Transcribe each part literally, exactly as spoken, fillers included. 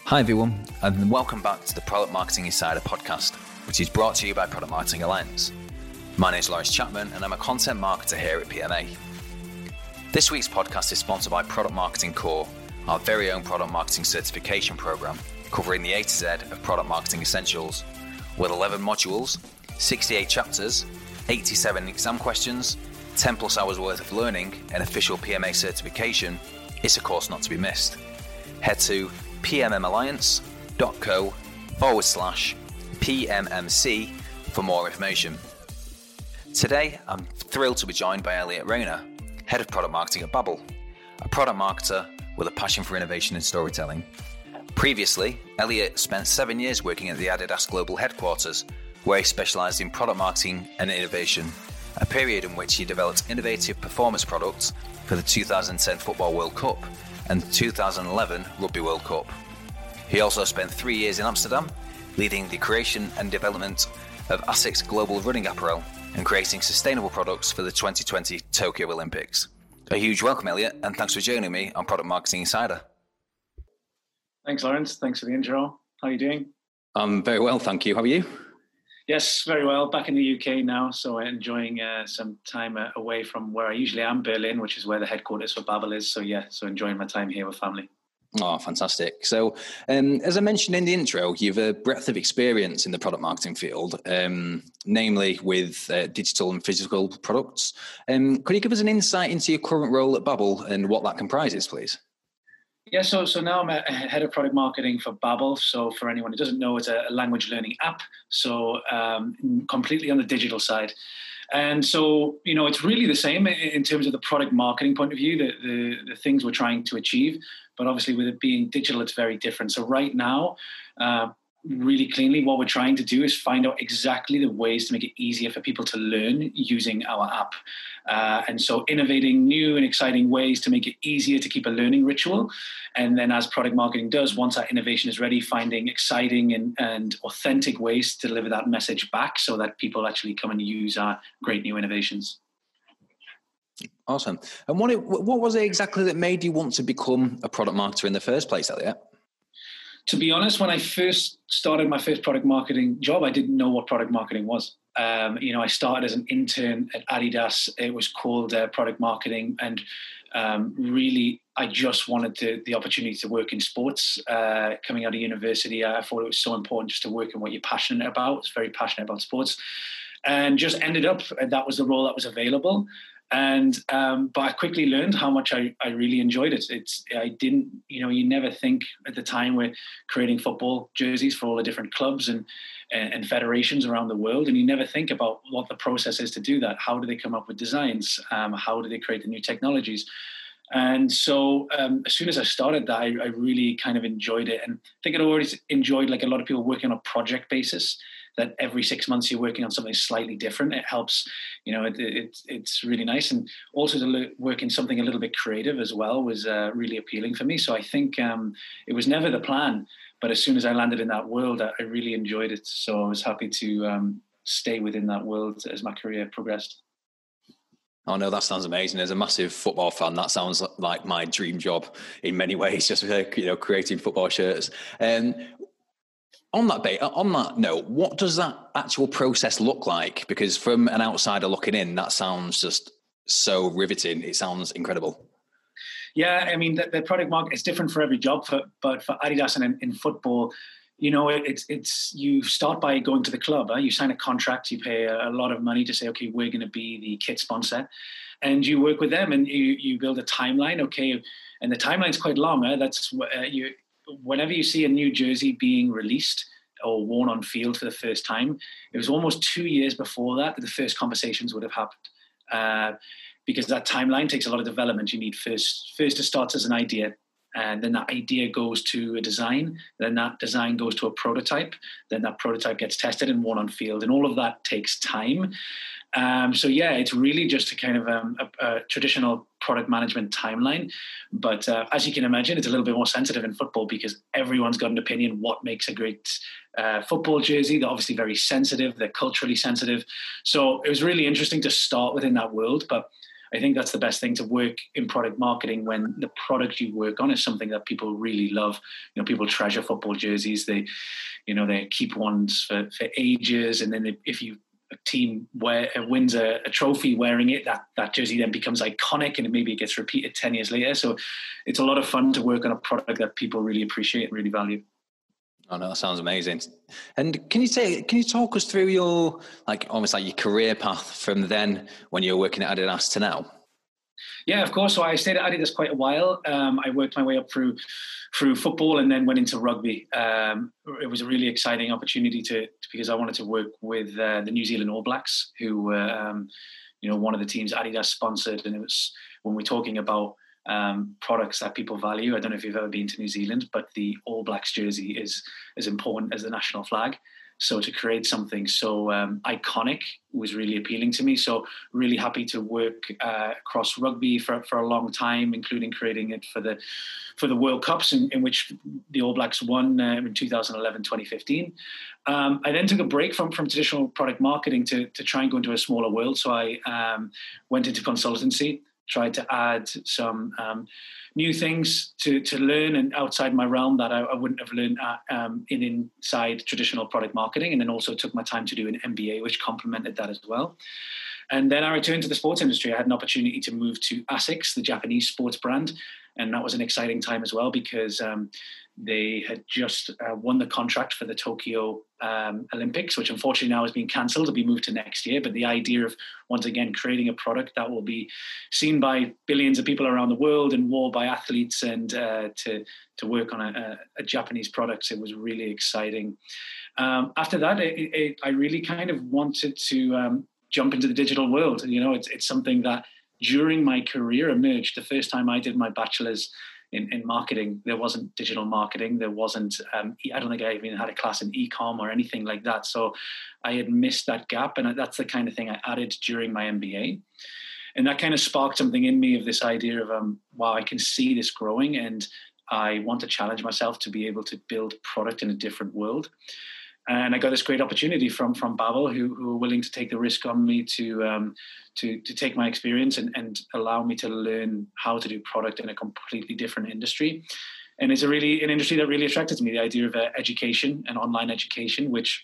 Hi everyone, and welcome back to the Product Marketing Insider podcast, which is brought to you by Product Marketing Alliance. My name is Lawrence Chapman, and I'm a content marketer here at P M A. This week's podcast is sponsored by Product Marketing Core, our very own product marketing certification program, covering the A to Z of product marketing essentials, with eleven modules, sixty-eight chapters, eighty-seven exam questions, ten plus hours worth of learning, and official P M A certification. It's a course not to be missed. Head to pmmalliance.co forward slash PMMC for more information. Today, I'm thrilled to be joined by Elliot Rayner, Head of Product Marketing at Babbel, a product marketer with a passion for innovation and storytelling. Previously, Elliot spent seven years working at the Adidas Global Headquarters, where he specialised in product marketing and innovation, a period in which he developed innovative performance products for the two thousand ten Football World Cup and the two thousand eleven Rugby World Cup. He also spent three years in Amsterdam, leading the creation and development of ASICS Global Running Apparel and creating sustainable products for the twenty twenty Tokyo Olympics. A huge welcome, Elliot, and thanks for joining me on Product Marketing Insider. Thanks, Lawrence. Thanks for the intro. How are you doing? I'm very well, thank you. How are you? Yes, very well. Back in the U K now, so enjoying uh, some time uh, away from where I usually am, Berlin, which is where the headquarters for Babbel is. So yeah, so enjoying my time here with family. Oh, fantastic. So um, as I mentioned in the intro, you've a breadth of experience in the product marketing field, um, namely with uh, digital and physical products. Um, could you give us an insight into your current role at Babbel and what that comprises, please? Yeah, so so now I'm a head of product marketing for Babbel. So for anyone who doesn't know, it's a language learning app. So um, completely on the digital side. And so, you know, it's really the same in terms of the product marketing point of view, the, the, the things we're trying to achieve. But obviously with it being digital, it's very different. So right now, uh, really cleanly, what we're trying to do is find out exactly the ways to make it easier for people to learn using our app. Uh, and so innovating new and exciting ways to make it easier to keep a learning ritual. And then as product marketing does, once that innovation is ready, finding exciting and, and authentic ways to deliver that message back so that people actually come and use our great new innovations. Awesome. And what, it, what was it exactly that made you want to become a product marketer in the first place, Elliot? To be honest, when I first started my first product marketing job, I didn't know what product marketing was. Um, you know, I started as an intern at Adidas. It was called uh, product marketing. And um, really, I just wanted to, the opportunity to work in sports. Uh, coming out of university, I thought it was so important just to work in what you're passionate about. I was very passionate about sports. And just ended up, and that was the role that was available. And, um, but I quickly learned how much I, I really enjoyed it. It's, I didn't, you know, you never think at the time we're creating football jerseys for all the different clubs and, and, and federations around the world. And you never think about what the process is to do that. How do they come up with designs? Um, how do they create the new technologies? And so um, as soon as I started that, I, I really kind of enjoyed it. And I think I'd always enjoyed, like a lot of people, working on a project basis, that every six months you're working on something slightly different. It helps, you know, it, it, it's really nice. And also to work in something a little bit creative as well was uh, really appealing for me. So I think um, it was never the plan, but as soon as I landed in that world, I, I really enjoyed it. So I was happy to um, stay within that world as my career progressed. Oh no, that sounds amazing. As a massive football fan, that sounds like my dream job in many ways, just, you know, creating football shirts. Um, On that bait, on that note, what does that actual process look like? Because from an outsider looking in, that sounds just so riveting. It sounds incredible. Yeah, I mean, the, the product market is different for every job, for, but for Adidas and in, in football, you know, it, it's it's you start by going to the club. Huh? You sign a contract, you pay a, a lot of money to say, okay, we're going to be the kit sponsor, and you work with them and you you build a timeline. Okay, and the timeline's quite long. Huh? That's uh, you. Whenever you see a new jersey being released or worn on field for the first time, it was almost two years before that that the first conversations would have happened. Uh, because that timeline takes a lot of development. You need first, first it starts as an idea, and then that idea goes to a design, then that design goes to a prototype, then that prototype gets tested and worn on field, and all of that takes time. Um, so yeah, it's really just a kind of um, a, a traditional product management timeline. But uh, as you can imagine, it's a little bit more sensitive in football because everyone's got an opinion what makes a great uh, football jersey. They're obviously very sensitive. They're culturally sensitive. So it was really interesting to start within that world. But I think that's the best thing, to work in product marketing when the product you work on is something that people really love. You know, people treasure football jerseys. They, you know, they keep ones for, for ages. And then they, if you, a team wear, wins a, a trophy wearing it, that, that jersey then becomes iconic, and maybe it gets repeated ten years later. So it's a lot of fun to work on a product that people really appreciate and really value. Oh no, that sounds amazing. And can you say, can you talk us through your, like, almost like your career path from then when you were working at Adidas to now? Yeah, of course. So I stayed at Adidas quite a while. Um, I worked my way up through through football and then went into rugby. Um, it was a really exciting opportunity to, because I wanted to work with uh, the New Zealand All Blacks, who were, um, you know, one of the teams Adidas sponsored. And it was, when we're talking about um, products that people value, I don't know if you've ever been to New Zealand, but the All Blacks jersey is as important as the national flag. So to create something so um, iconic was really appealing to me. So really happy to work uh, across rugby for, for a long time, including creating it for the for the World Cups, in, in which the All Blacks won uh, in two thousand eleven, twenty fifteen. Um, I then took a break from, from traditional product marketing to, to try and go into a smaller world. So I um, went into consultancy, tried to add some um, new things to, to learn and outside my realm that I, I wouldn't have learned at, um, in inside traditional product marketing. And then also took my time to do an M B A, which complemented that as well. And then I returned to the sports industry. I had an opportunity to move to ASICS, the Japanese sports brand. And that was an exciting time as well, because um, they had just uh, won the contract for the Tokyo um, Olympics, which unfortunately now has been cancelled to be moved to next year. But the idea of, once again, creating a product that will be seen by billions of people around the world and worn by athletes, and uh, to to work on a, a, a Japanese product, it was really exciting. Um, after that, it, it, I really kind of wanted to um, jump into the digital world. You know, it's it's something that during my career emerged. The first time I did my bachelor's in, in marketing, there wasn't digital marketing. There wasn't, um, I don't think I even had a class in e-com or anything like that. So I had missed that gap. And that's the kind of thing I added during my M B A. And that kind of sparked something in me of this idea of, um, wow, I can see this growing, and I want to challenge myself to be able to build product in a different world. And I got this great opportunity from from Babbel, who, who were willing to take the risk on me to um, to to take my experience and, and allow me to learn how to do product in a completely different industry. And it's a really an industry that really attracted me, the idea of uh, education and online education, which,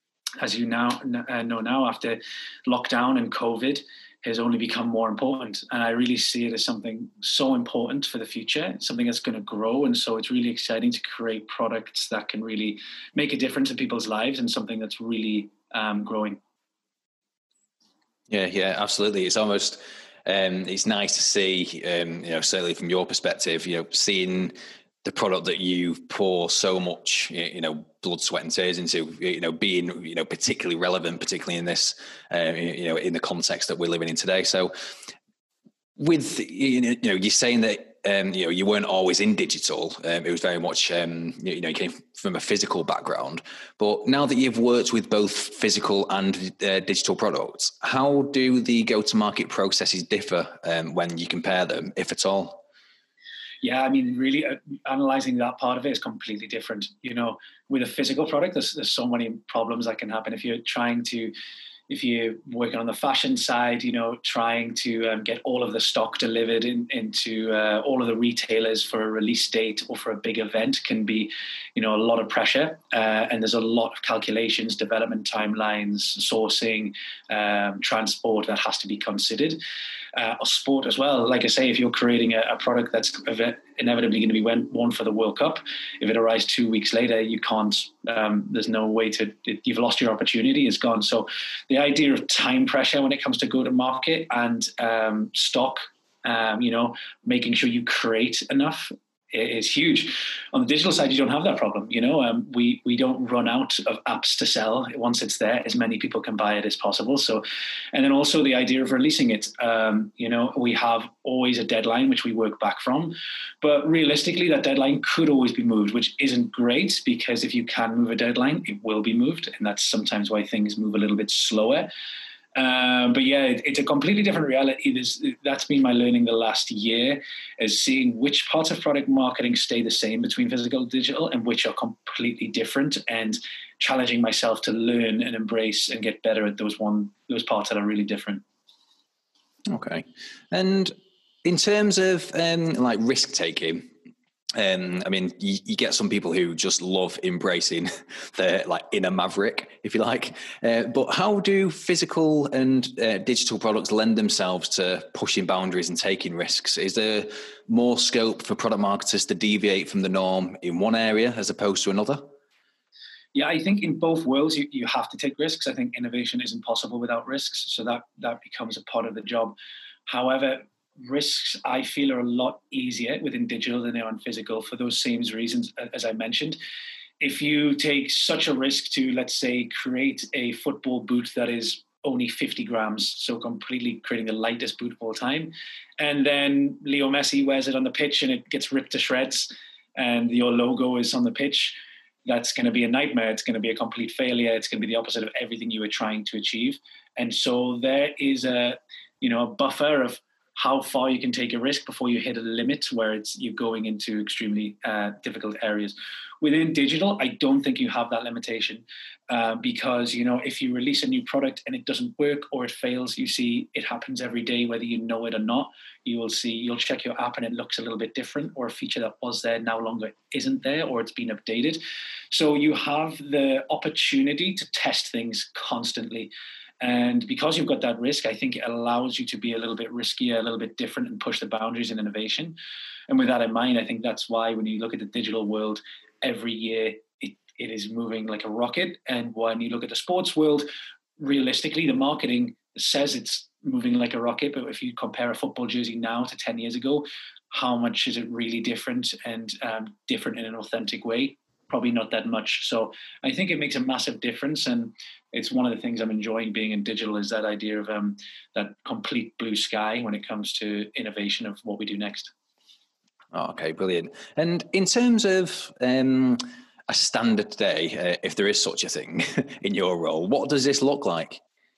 as you now uh, know now, after lockdown and COVID, has only become more important. And I really see it as something so important for the future, something that's going to grow. And so it's really exciting to create products that can really make a difference in people's lives, and something that's really um, growing. Yeah, yeah, absolutely. It's almost, um, it's nice to see, um, you know, certainly from your perspective, you know, seeing the product that you pour so much, you know, blood, sweat and tears into, you know, being, you know, particularly relevant, particularly in this, uh, you know, in the context that we're living in today. So with, you know, you're saying that, um, you know, you weren't always in digital. Um, it was very much, um, you know, you came from a physical background. But now that you've worked with both physical and uh, digital products, how do the go-to-market processes differ um, when you compare them, if at all? Yeah, I mean, really uh, analyzing that part of it is completely different. You know, with a physical product, there's, there's so many problems that can happen. If you're trying to, if you're working on the fashion side, you know, trying to um, get all of the stock delivered in, into uh, all of the retailers for a release date or for a big event can be, you know, a lot of pressure. Uh, and there's a lot of calculations, development timelines, sourcing, um, transport that has to be considered. Uh, or sport as well. Like I say, if you're creating a, a product that's inevitably going to be worn for the World Cup, if it arrives two weeks later, you can't, um, there's no way to, you've lost your opportunity, it's gone. So the idea of time pressure when it comes to go to market and um, stock, um, you know, making sure you create enough is huge. On the digital side, you don't have that problem. You know, um, we we don't run out of apps to sell. Once it's there, as many people can buy it as possible. So, and then also the idea of releasing it. Um, you know, we have always a deadline which we work back from, but realistically, that deadline could always be moved, which isn't great, because if you can move a deadline, it will be moved, and that's sometimes why things move a little bit slower. Um, but yeah, it, it's a completely different reality. There's, that's been my learning the last year, is seeing which parts of product marketing stay the same between physical and digital and which are completely different, and challenging myself to learn and embrace and get better at those one those parts that are really different. Okay. And in terms of um, like risk taking, um, I mean, you, you get some people who just love embracing their like inner maverick, if you like. Uh, but how do physical and uh, digital products lend themselves to pushing boundaries and taking risks? Is there more scope for product marketers to deviate from the norm in one area as opposed to another? Yeah, I think in both worlds, you, you have to take risks. I think innovation isn't possible without risks. So that, that becomes a part of the job. However, risks, I feel, are a lot easier within digital than they are in physical for those same reasons, as I mentioned. If you take such a risk to, let's say, create a football boot that is only fifty grams, so completely creating the lightest boot of all time, and then Leo Messi wears it on the pitch and it gets ripped to shreds and your logo is on the pitch, that's going to be a nightmare. It's going to be a complete failure. It's going to be the opposite of everything you were trying to achieve. And so there is a, you know, a buffer of how far you can take a risk before you hit a limit where it's you're going into extremely uh, difficult areas. Within digital, I don't think you have that limitation uh, because, you know, if you release a new product and it doesn't work or it fails, you see it happens every day, whether you know it or not. You will see, you'll check your app and it looks a little bit different, or a feature that was there no longer isn't there, or it's been updated. So you have the opportunity to test things constantly. And because you've got that risk, I think it allows you to be a little bit riskier, a little bit different, and push the boundaries in innovation. And with that in mind, I think that's why when you look at the digital world, every year it, it is moving like a rocket. And when you look at the sports world, realistically, the marketing says it's moving like a rocket. But if you compare a football jersey now to ten years ago, how much is it really different, and um, different in an authentic way? Probably not that much. So I think it makes a massive difference. And it's one of the things I'm enjoying being in digital is that idea of um, that complete blue sky when it comes to innovation of what we do next. Oh, okay, brilliant. And in terms of um, a standard day, uh, if there is such a thing in your role, what does this look like?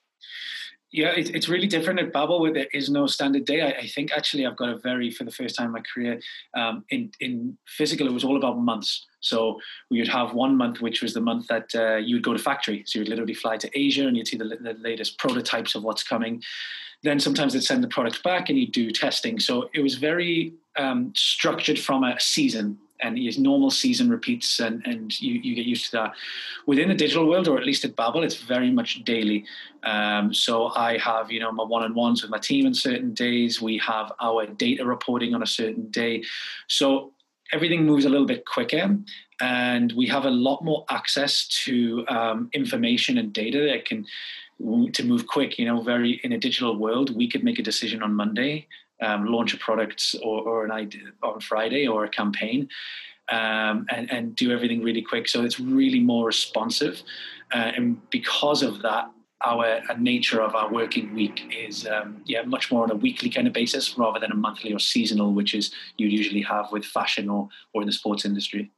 Yeah, it, it's really different at Babbel where there is no standard day. I, I think actually I've got a very, for the first time in my career, um, in, in physical, it was all about months. So we would have one month, which was the month that uh, you would go to factory. So you'd literally fly to Asia and you'd see the, the latest prototypes of what's coming. Then sometimes they'd send the product back and you'd do testing. So it was very um, structured from a season. And his normal season repeats, and, and you, you get used to that. Within the digital world, or at least at Babbel, it's very much daily. Um, so I have, you know, my one-on-ones with my team on certain days. We have our data reporting on a certain day. So everything moves a little bit quicker, and we have a lot more access to um, information and data that can to move quick. You know, very in a digital world, we could make a decision on Monday. Um, launch a product or, or an idea on Friday or a campaign, um, and, and do everything really quick. So it's really more responsive. Uh, and because of that, our uh, nature of our working week is um, yeah much more on a weekly kind of basis rather than a monthly or seasonal, which is you usually have with fashion or, or in the sports industry.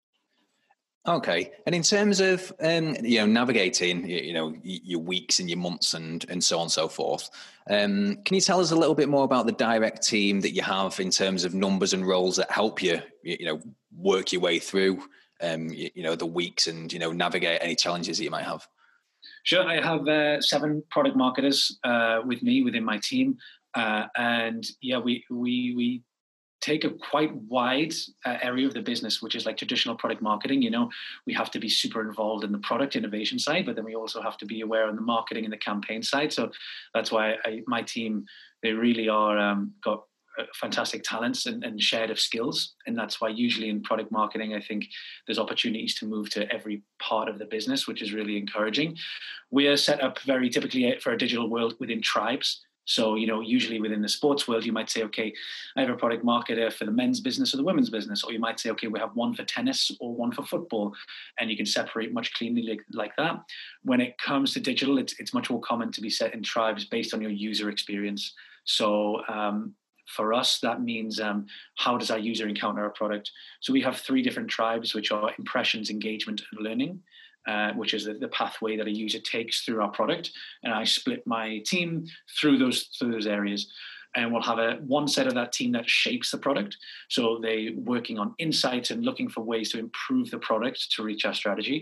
Okay. And in terms of, um, you know, navigating, you know, your weeks and your months and, and so on and so forth, um, can you tell us a little bit more about the direct team that you have in terms of numbers and roles that help you, you know, work your way through, um, you, you know, the weeks and, you know, navigate any challenges that you might have? Sure. I have uh, seven product marketers uh, with me within my team. Uh, and yeah, we, we, we, take a quite wide uh, area of the business, which is like traditional product marketing. You know, we have to be super involved in the product innovation side, but then we also have to be aware on the marketing and the campaign side. So that's why I, my team, they really are um, got uh, fantastic talents and, and shared of skills. And that's why usually in product marketing, I think there's opportunities to move to every part of the business, which is really encouraging. We are set up very typically for a digital world within tribes. So, you know, usually within the sports world, you might say, okay, I have a product marketer for the men's business or the women's business. Or you might say, okay, we have one for tennis or one for football. And you can separate much cleanly like, like that. When it comes to digital, it's, it's much more common to be set in tribes based on your user experience. So um, for us, that means um, how does our user encounter our product? So we have three different tribes, which are impressions, engagement, and learning. Uh, which is the, the pathway that a user takes through our product. And I split my team through those through those areas. And we'll have a one set of that team that shapes the product. So they working on insights and looking for ways to improve the product to reach our strategy.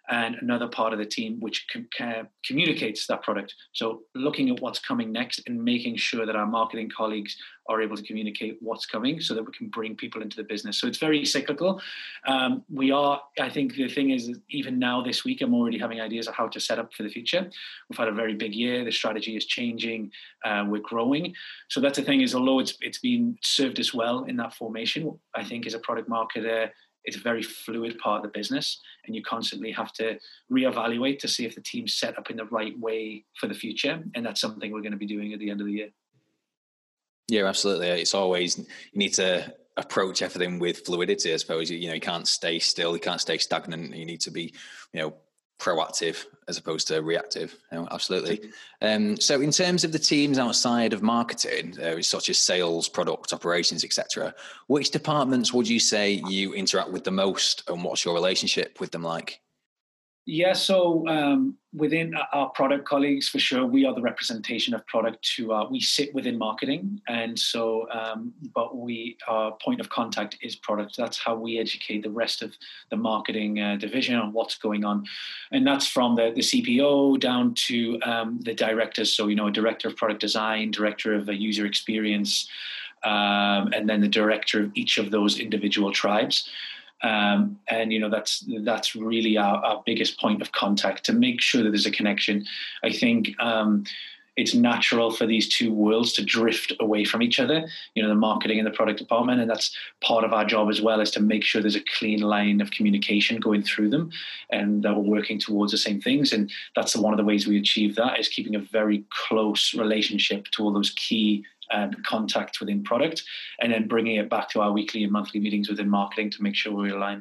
and another part of the team which com- com- communicates that product. So looking at what's coming next and making sure that our marketing colleagues are able to communicate what's coming so that we can bring people into the business. So it's very cyclical. Um, we are, I think the thing is, even now this week, I'm already having ideas of how to set up for the future. We've had a very big year. The strategy is changing. Uh, we're growing. So that's the thing is, although it's it's been served us well in that formation, I think as a product marketer, it's a very fluid part of the business, and you constantly have to reevaluate to see if the team's set up in the right way for the future. And that's something we're going to be doing at the end of the year. Yeah, absolutely. It's always, you need to approach everything with fluidity, I suppose. You know, you can't stay still, you can't stay stagnant. You need to be, you know, proactive as opposed to reactive. You know, absolutely. Um, so in terms of the teams outside of marketing, uh, such as sales, product, operations, et cetera, which departments would you say you interact with the most, and what's your relationship with them like? Yeah, so um, within our product colleagues, for sure, we are the representation of product to, uh, we sit within marketing. And so, um, but we, our point of contact is product. That's how we educate the rest of the marketing uh, division on what's going on. And that's from the, the C P O down to um, the directors. So, you know, a director of product design, director of a user experience, um, and then the director of each of those individual tribes. Um, and, you know, that's that's really our, our biggest point of contact to make sure that there's a connection. I think um, it's natural for these two worlds to drift away from each other, you know, the marketing and the product department. And that's part of our job as well, is to make sure there's a clean line of communication going through them and that we're working towards the same things. And that's one of the ways we achieve that, is keeping a very close relationship to all those key and contact within product, and then bringing it back to our weekly and monthly meetings within marketing to make sure we're aligned.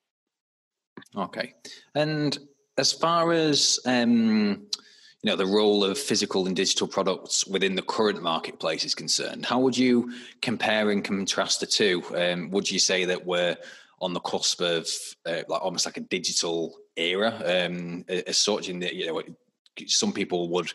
Okay. And as far as, um, you know, the role of physical and digital products within the current marketplace is concerned, how would you compare and contrast the two? Um, would you say that we're on the cusp of uh, like almost like a digital era um, as such, in that, you know, some people would,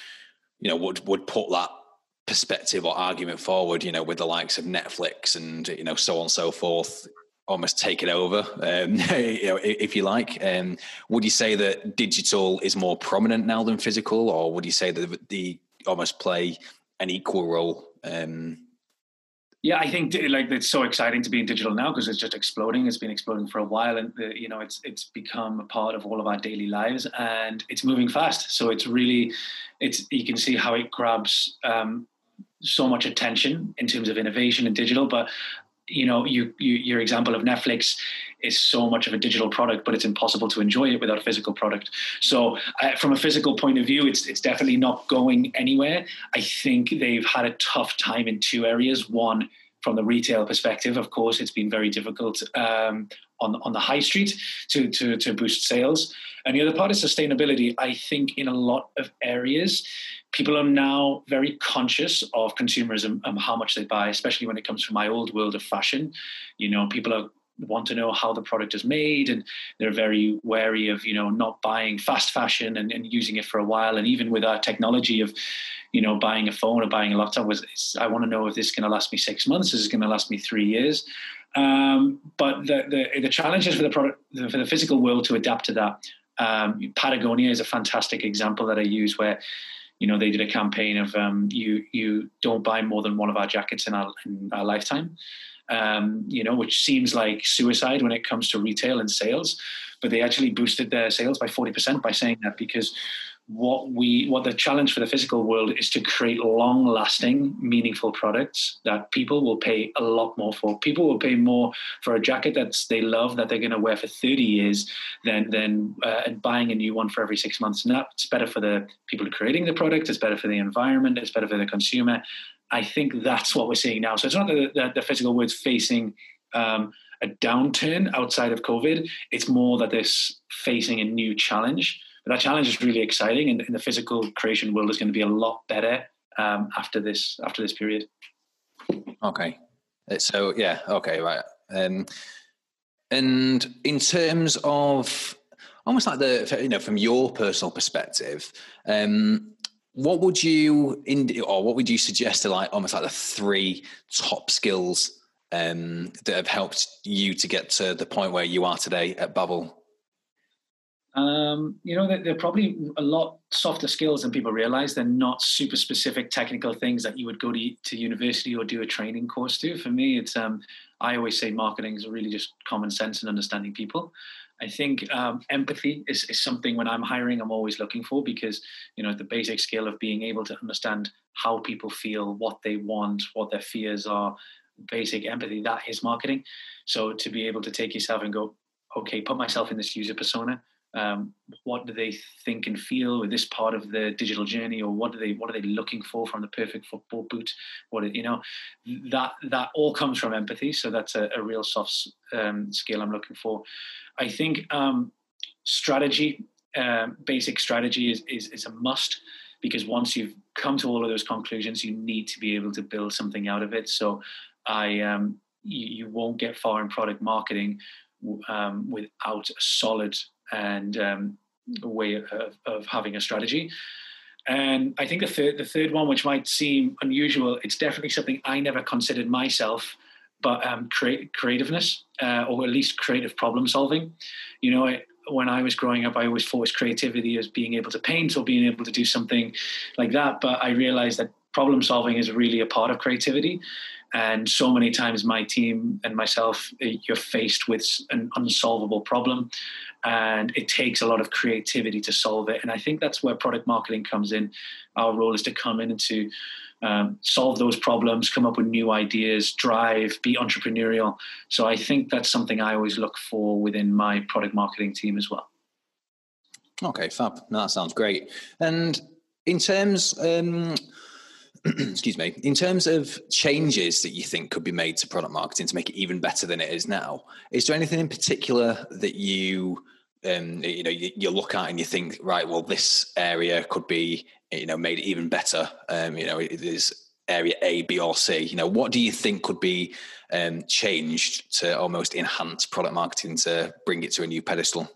you know, would, would put that perspective or argument forward, you know, with the likes of Netflix and, you know, so on and so forth, almost take it over, um, you know, if you like. Um, would you say that digital is more prominent now than physical, or would you say that the almost play an equal role? Um, yeah, I think like it's so exciting to be in digital now because it's just exploding. It's been exploding for a while, and uh, you know, it's it's become a part of all of our daily lives, and it's moving fast. So it's really, it's you can see how it grabs um, so much attention in terms of innovation and digital. But you know, you, you your example of Netflix is so much of a digital product, but it's impossible to enjoy it without a physical product. So uh, from a physical point of view, it's it's definitely not going anywhere. I think they've had a tough time in two areas. One, from the retail perspective, of course, it's been very difficult um, on, on the high street to, to, to boost sales. And the other part is sustainability. I think in a lot of areas, people are now very conscious of consumerism and how much they buy, especially when it comes from my old world of fashion. You know, people are want to know how the product is made, and they're very wary of, you know, not buying fast fashion and, and using it for a while. And even with our technology of, you know, buying a phone or buying a laptop, was I want to know if this is going to last me six months, is it going to last me three years? Um, but the, the the challenges for the product, for the physical world to adapt to that. Um, Patagonia is a fantastic example that I use, where, you know, they did a campaign of um, you you don't buy more than one of our jackets in our, in our lifetime. Um, you know, which seems like suicide when it comes to retail and sales, but they actually boosted their sales by forty percent by saying that, because what we, what the challenge for the physical world is to create long lasting, meaningful products that people will pay a lot more for. People will pay more for a jacket that they love, that they're going to wear for thirty years than, than uh, buying a new one for every six months. And that's better for the people creating the product. It's better for the environment. It's better for the consumer. I think that's what we're seeing now. So it's not that the, the physical world's facing um, a downturn outside of COVID. It's more that they're facing a new challenge. But that challenge is really exciting, and, and the physical creation world is going to be a lot better um, after this after this period. Okay, so yeah, okay, right. Um, and in terms of almost like the, you know, from your personal perspective, um, what would you, or what would you suggest to like almost like the three top skills um, that have helped you to get to the point where you are today at Babbel? Um, you know, they're, they're probably a lot softer skills than people realize. They're not super specific technical things that you would go to, to university or do a training course to. For me, it's, um, I always say marketing is really just common sense and understanding people. I think um, empathy is, is something when I'm hiring, I'm always looking for, because, you know, the basic skill of being able to understand how people feel, what they want, what their fears are, basic empathy, that is marketing. So to be able to take yourself and go, okay, put myself in this user persona. Um, what do they think and feel with this part of the digital journey, or what do they what are they looking for from the perfect football boot? What, you know, that that all comes from empathy. So that's a, a real soft um, skill I'm looking for. I think um, strategy, um, basic strategy is, is is a must, because once you've come to all of those conclusions, you need to be able to build something out of it. So I um, you, you won't get far in product marketing um, without a solid and um, a way of, of having a strategy. And I think the third, the third one, which might seem unusual, it's definitely something I never considered myself, but um, create, creativeness, uh, or at least creative problem solving. You know, it, when I was growing up, I always thought creativity as being able to paint or being able to do something like that. But I realized that problem solving is really a part of creativity. And so many times my team and myself, you're faced with an unsolvable problem, and it takes a lot of creativity to solve it. And I think that's where product marketing comes in. Our role is to come in and to um, solve those problems, come up with new ideas, drive, be entrepreneurial. So I think that's something I always look for within my product marketing team as well. Okay, fab. No, that sounds great. And in terms... Um... excuse me, in terms of changes that you think could be made to product marketing to make it even better than it is now, is there anything in particular that you, um, you know, you, you look at and you think, right, well, this area could be, you know, made even better? Um, you know, it is area A, B, or C. You know, what do you think could be um, changed to almost enhance product marketing to bring it to a new pedestal?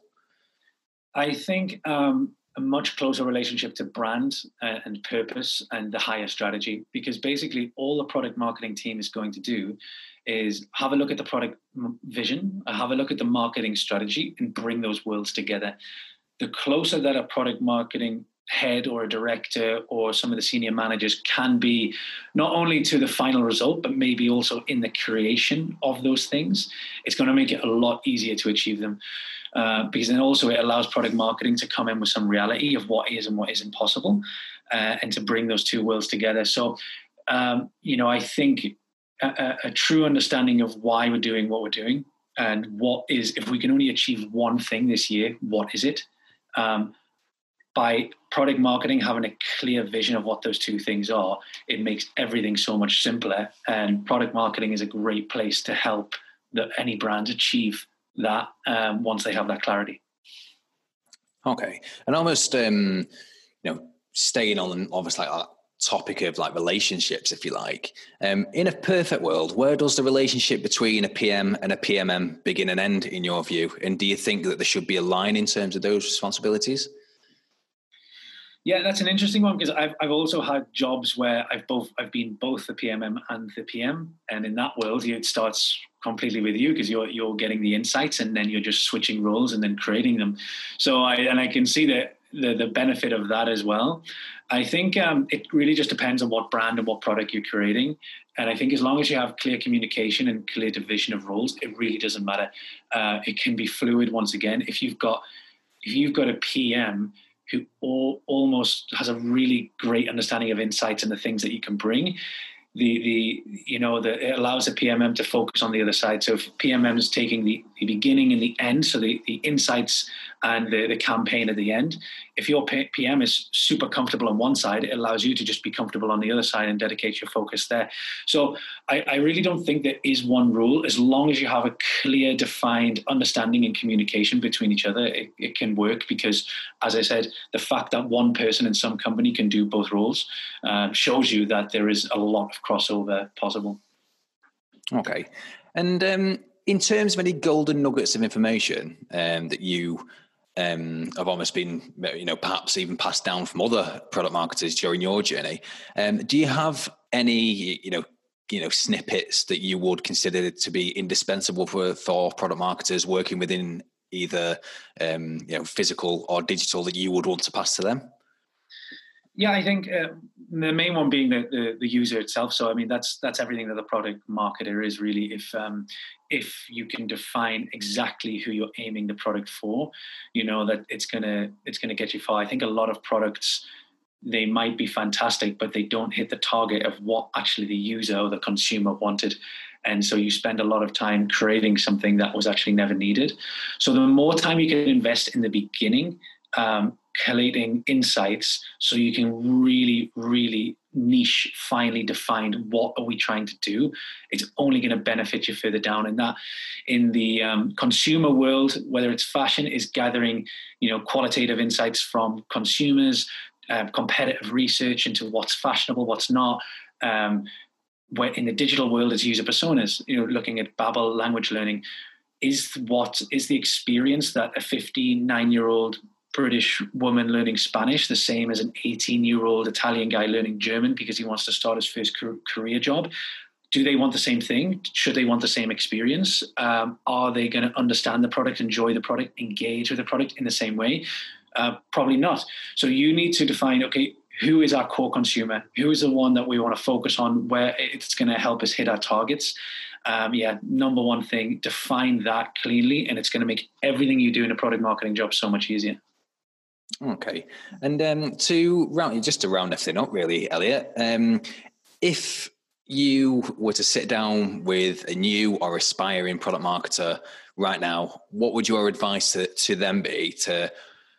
I think um, a much closer relationship to brand uh, and purpose and the higher strategy, because basically all the product marketing team is going to do is have a look at the product vision, have a look at the marketing strategy, and bring those worlds together. The closer that a product marketing head or a director or some of the senior managers can be, not only to the final result, but maybe also in the creation of those things, it's going to make it a lot easier to achieve them. Uh, because then also it allows product marketing to come in with some reality of what is and what isn't possible, uh, and to bring those two worlds together. So, um, you know, I think a, a true understanding of why we're doing what we're doing, and what is, if we can only achieve one thing this year, what is it? Um, by product marketing having a clear vision of what those two things are, it makes everything so much simpler. And product marketing is a great place to help the, any brand achieve that um, once they have that clarity. Okay. And almost, um, you know, staying on obviously like that topic of like relationships, if you like, um, in a perfect world, where does the relationship between a P M and a P M M begin and end in your view? And do you think that there should be a line in terms of those responsibilities? Yeah, that's an interesting one, because I've I've also had jobs where I've both I've been both the P M M and the P M, and in that world, it starts completely with you, because you're you're getting the insights, and then you're just switching roles and then creating them. So I and I can see the the, the benefit of that as well. I think um, it really just depends on what brand and what product you're creating, and I think as long as you have clear communication and clear division of roles, it really doesn't matter. Uh, it can be fluid. Once again, if you've got if you've got a P M who all, almost has a really great understanding of insights and the things that you can bring, the the you know the it allows the P M M to focus on the other side. So if P M M is taking the, the beginning and the end, so the, the insights and the, the campaign at the end, if your P M is super comfortable on one side, it allows you to just be comfortable on the other side and dedicate your focus there. So I, I really don't think there is one rule. As long as you have a clear, defined understanding and communication between each other, it, it can work, because, as I said, the fact that one person in some company can do both roles uh, shows you that there is a lot of crossover possible. Okay. And um, in terms of any golden nuggets of information um, that you um, have almost been, you know, perhaps even passed down from other product marketers during your journey, um, do you have any, you know, you know, snippets that you would consider to be indispensable for, for product marketers working within either um, you know, physical or digital, that you would want to pass to them? Yeah, I think uh, the main one being the, the the user itself. So I mean, that's that's everything that the product marketer is really. If um, if you can define exactly who you're aiming the product for, you know that it's gonna it's gonna get you far. I think a lot of products, they might be fantastic, but they don't hit the target of what actually the user or the consumer wanted. And so you spend a lot of time creating something that was actually never needed. So the more time you can invest in the beginning, um, collating insights, so you can really, really niche, finely define what are we trying to do, it's only going to benefit you further down. And that in the um, consumer world, whether it's fashion, is gathering, you know, qualitative insights from consumers, uh, competitive research into what's fashionable, what's not. Um, where in the digital world, it's user personas, you know, looking at Babbel language learning. Is what is the experience that a fifty-nine-year-old British woman learning Spanish the same as an eighteen-year-old Italian guy learning German because he wants to start his first career job? Do they want the same thing? Should they want the same experience? Um, are they going to understand the product, enjoy the product, engage with the product in the same way? Uh, probably not. So you need to define, okay, who is our core consumer? Who is the one that we want to focus on, where it's going to help us hit our targets? Um, yeah, number one thing, define that cleanly, and it's going to make everything you do in a product marketing job so much easier. Okay. And um, to round, just to round everything up really, Elliot, um, if you were to sit down with a new or aspiring product marketer right now, what would your advice to, to them be to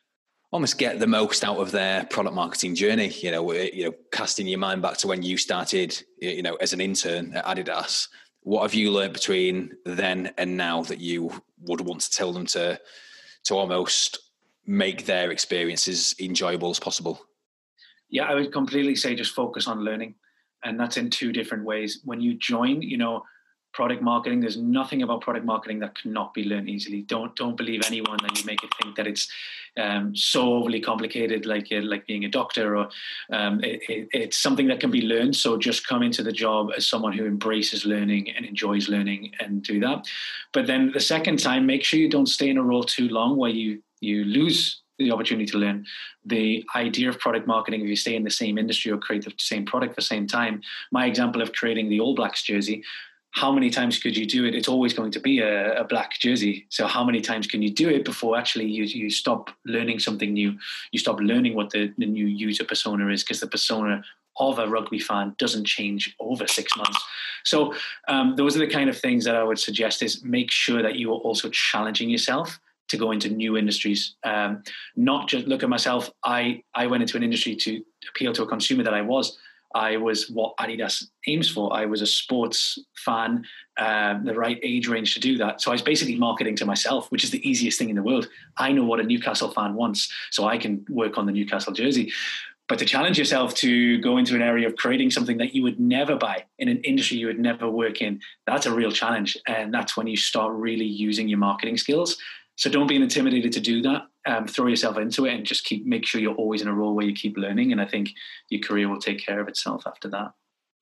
almost get the most out of their product marketing journey? You know, you know, casting your mind back to when you started, you know, as an intern at Adidas, what have you learned between then and now that you would want to tell them to, to almost make their experiences enjoyable as possible? Yeah, I would completely say just focus on learning. And that's in two different ways. When you join, you know, product marketing, there's nothing about product marketing that cannot be learned easily. Don't don't believe anyone that you make it think that it's um, so overly complicated, like uh, like being a doctor, or um, it, it, it's something that can be learned. So just come into the job as someone who embraces learning and enjoys learning, and do that. But then the second time, make sure you don't stay in a role too long where you you lose the opportunity to learn. The idea of product marketing, if you stay in the same industry or create the same product for the same time, my example of creating the All Blacks jersey, how many times could you do it? It's always going to be a, a black jersey. So how many times can you do it before actually you, you stop learning something new? You stop learning what the, the new user persona is, because the persona of a rugby fan doesn't change over six months. So um, those are the kind of things that I would suggest, is make sure that you are also challenging yourself to go into new industries. Um, not just look at myself. I, I went into an industry to appeal to a consumer that I was. I was what Adidas aims for. I was a sports fan, um, the right age range to do that. So I was basically marketing to myself, which is the easiest thing in the world. I know what a Newcastle fan wants, so I can work on the Newcastle jersey. But to challenge yourself to go into an area of creating something that you would never buy in an industry you would never work in, that's a real challenge. And that's when you start really using your marketing skills. So don't be intimidated to do that. Um, throw yourself into it and just keep make sure you're always in a role where you keep learning. And I think your career will take care of itself after that.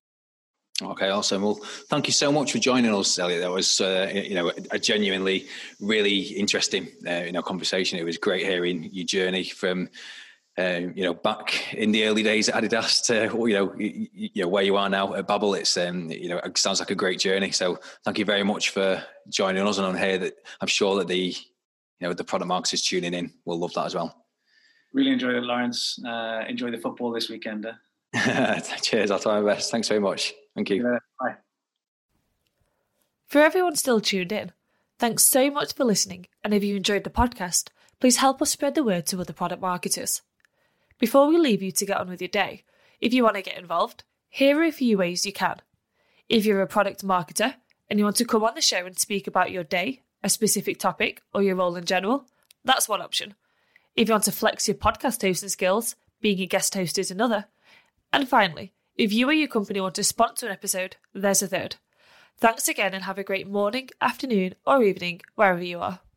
Okay, awesome. Well, thank you so much for joining us, Elliot. That was, uh, you know, a genuinely really interesting, uh, you know, conversation. It was great hearing your journey from, uh, you know, back in the early days at Adidas to, you know, you, you know, where you are now at Babbel. It's, um, you know, it sounds like a great journey. So thank you very much for joining us. And on here, that I'm sure that the you know, the product marketers tuning in will love that as well. Really enjoyed it, Lawrence. Uh, enjoy the football this weekend. Uh. Cheers. I'll try my best. Thanks very much. Thank you. Yeah, bye. For everyone still tuned in, thanks so much for listening. And if you enjoyed the podcast, please help us spread the word to other product marketers. Before we leave you to get on with your day, if you want to get involved, here are a few ways you can. If you're a product marketer and you want to come on the show and speak about your day, a specific topic, or your role in general, that's one option. If you want to flex your podcast hosting skills, being a guest host is another. And finally, if you or your company want to sponsor an episode, there's a third. Thanks again, and have a great morning, afternoon, or evening, wherever you are.